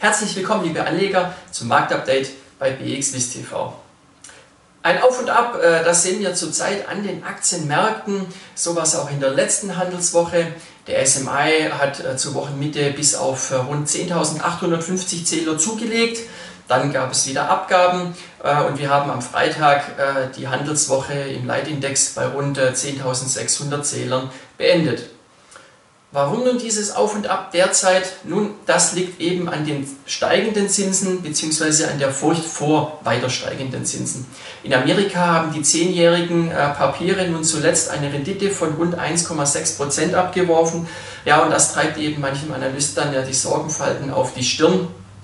Herzlich willkommen, liebe Anleger, zum Marktupdate bei BXWIST TV. Ein Auf und Ab, das sehen wir zurzeit an den Aktienmärkten, sowas auch in der letzten Handelswoche. Der SMI hat zur Wochenmitte bis auf rund 10.850 Zähler zugelegt. Dann gab es wieder Abgaben und wir haben am Freitag die Handelswoche im Leitindex bei rund 10.600 Zählern beendet. Warum nun dieses Auf und Ab derzeit? Nun, das liegt eben an den steigenden Zinsen bzw. an der Furcht vor weiter steigenden Zinsen. In Amerika haben die 10-jährigen Papiere nun zuletzt eine Rendite von rund 1,6% abgeworfen. Ja, und das treibt eben manchem Analyst dann ja die Sorgenfalten auf die Stirn.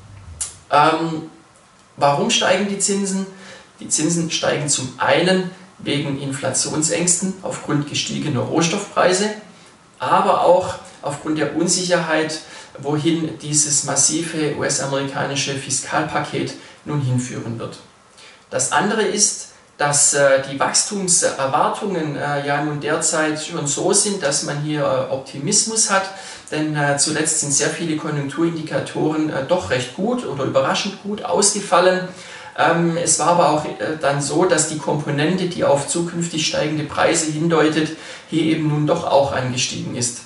Warum steigen die Zinsen? Die Zinsen steigen zum einen wegen Inflationsängsten aufgrund gestiegener Rohstoffpreise, aber auch aufgrund der Unsicherheit, wohin dieses massive US-amerikanische Fiskalpaket nun hinführen wird. Das andere ist, dass die Wachstumserwartungen ja nun derzeit schon so sind, dass man hier Optimismus hat, denn zuletzt sind sehr viele Konjunkturindikatoren doch recht gut oder überraschend gut ausgefallen. Es war aber auch dann so, dass die Komponente, die auf zukünftig steigende Preise hindeutet, hier eben nun doch auch angestiegen ist.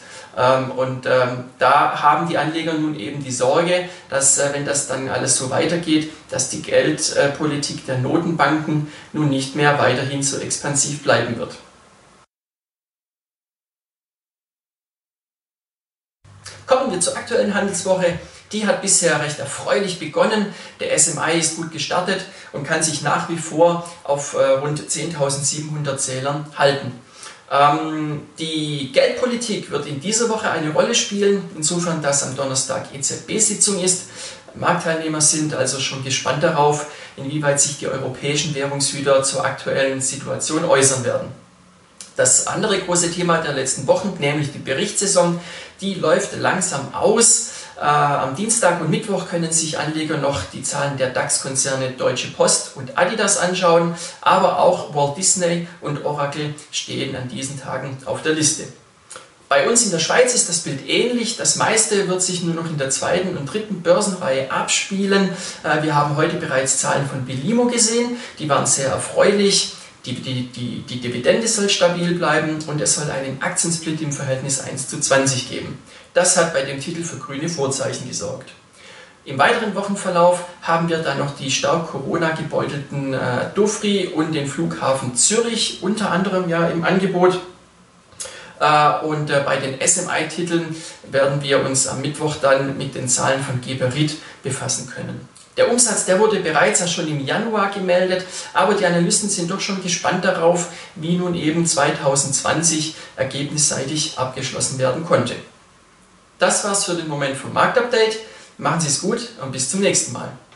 Da haben die Anleger nun eben die Sorge, dass wenn das dann alles so weitergeht, dass die Geldpolitik der Notenbanken nun nicht mehr weiterhin so expansiv bleiben wird. Kommen wir zur aktuellen Handelswoche. Die hat bisher recht erfreulich begonnen. Der SMI ist gut gestartet und kann sich nach wie vor auf rund 10.700 Zählern halten. Die Geldpolitik wird in dieser Woche eine Rolle spielen, insofern, dass am Donnerstag EZB-Sitzung ist. Marktteilnehmer sind also schon gespannt darauf, inwieweit sich die europäischen Währungshüter zur aktuellen Situation äußern werden. Das andere große Thema der letzten Wochen, nämlich die Berichtssaison, die läuft langsam aus. Am Dienstag und Mittwoch können sich Anleger noch die Zahlen der DAX-Konzerne Deutsche Post und Adidas anschauen, aber auch Walt Disney und Oracle stehen an diesen Tagen auf der Liste. Bei uns in der Schweiz ist das Bild ähnlich. Das meiste wird sich nur noch in der zweiten und dritten Börsenreihe abspielen. Wir haben heute bereits Zahlen von Belimo gesehen, die waren sehr erfreulich. Die Dividende soll stabil bleiben und es soll einen Aktiensplit im Verhältnis 1:20 geben. Das hat bei dem Titel für grüne Vorzeichen gesorgt. Im weiteren Wochenverlauf haben wir dann noch die stark Corona-gebeutelten Dufry und den Flughafen Zürich unter anderem ja im Angebot. Bei den SMI-Titeln werden wir uns am Mittwoch dann mit den Zahlen von Geberit befassen können. Der Umsatz, der wurde bereits schon im Januar gemeldet, aber die Analysten sind doch schon gespannt darauf, wie nun eben 2020 ergebnisseitig abgeschlossen werden konnte. Das war's für den Moment vom Marktupdate. Machen Sie es gut und bis zum nächsten Mal.